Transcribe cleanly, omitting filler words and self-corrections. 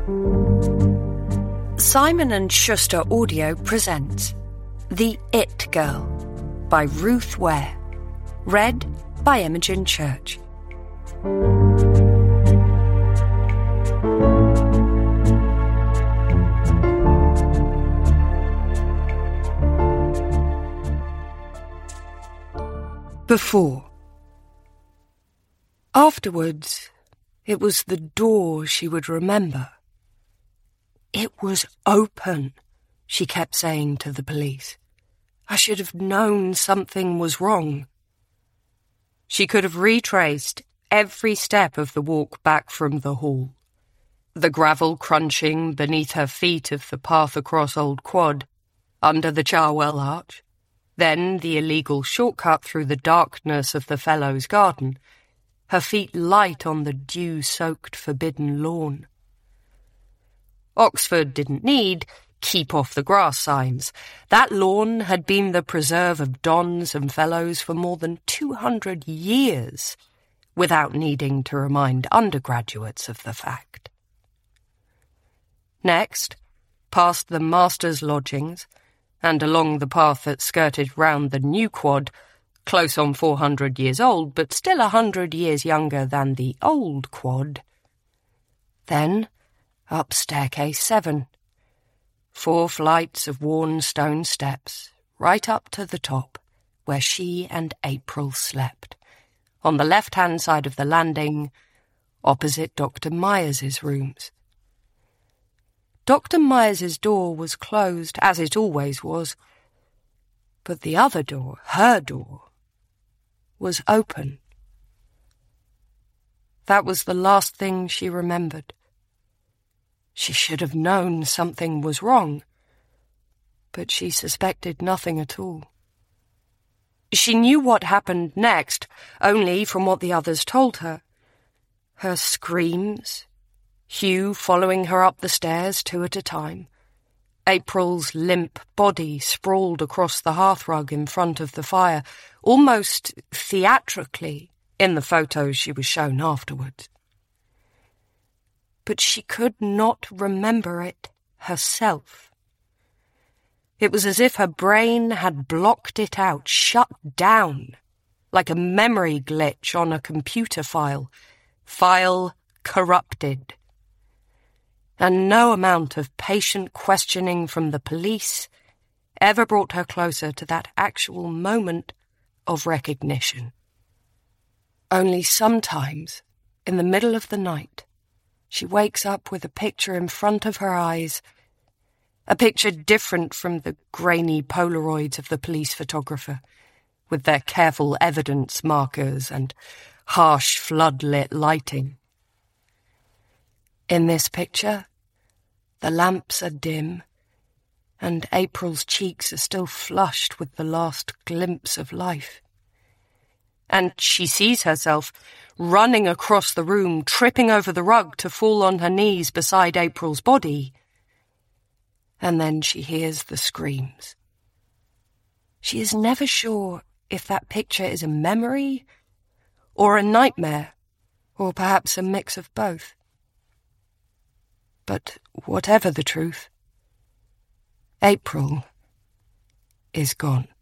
Simon & Schuster Audio presents The It Girl by Ruth Ware. Read by Imogen Church. Before. Afterwards, it was the door she would remember. It was open, she kept saying to the police. I should have known something was wrong. She could have retraced every step of the walk back from the hall. The gravel crunching beneath her feet of the path across Old Quad, under the Charwell Arch, then the illegal shortcut through the darkness of the Fellows' Garden, her feet light on the dew-soaked forbidden lawn. Oxford didn't need keep off the grass signs. That lawn had been the preserve of dons and fellows for more than 200 years, without needing to remind undergraduates of the fact. Next, past the master's lodgings, and along the path that skirted round the new quad, close on 400 years old, but still 100 years younger than the old quad. Then, up staircase 7. 4 flights of worn stone steps, right up to the top, where she and April slept, on the left-hand side of the landing, opposite Dr. Myers's rooms. Dr. Myers's door was closed, as it always was, but the other door, her door, was open. That was the last thing she remembered. She should have known something was wrong, but she suspected nothing at all. She knew what happened next, only from what the others told her. Her screams, Hugh following her up the stairs 2 at a time, April's limp body sprawled across the hearthrug in front of the fire, almost theatrically in the photos she was shown afterwards. But she could not remember it herself. It was as if her brain had blocked it out, shut down, like a memory glitch on a computer file corrupted. And no amount of patient questioning from the police ever brought her closer to that actual moment of recognition. Only sometimes, in the middle of the night, she wakes up with a picture in front of her eyes, a picture different from the grainy Polaroids of the police photographer, with their careful evidence markers and harsh floodlit lighting. In this picture, the lamps are dim, and April's cheeks are still flushed with the last glimpse of life. And she sees herself running across the room, tripping over the rug to fall on her knees beside April's body. And then she hears the screams. She is never sure if that picture is a memory or a nightmare, or perhaps a mix of both. But whatever the truth, April is gone.